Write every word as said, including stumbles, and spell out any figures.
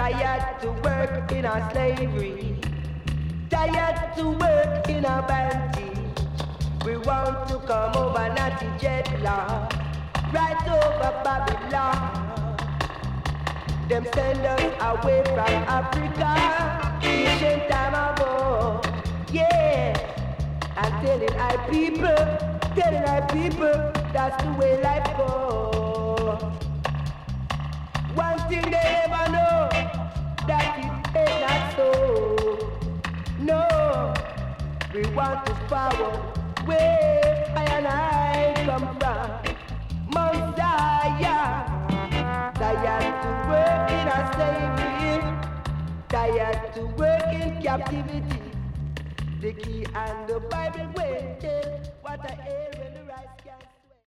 tired to work in our slavery, tired to work in our bounty. We want to come over, not in jet lag, right over Babylon. Them send us away from Africa, ancient time ago. Yeah, I'm telling our people, telling our people, that's the way life goes. One thing they never know, that it ain't not so. No, we want to follow where I and I come from. Mount Zion. Tired to work in a slavery, tired to work in captivity. The key and the Bible way tell what I am.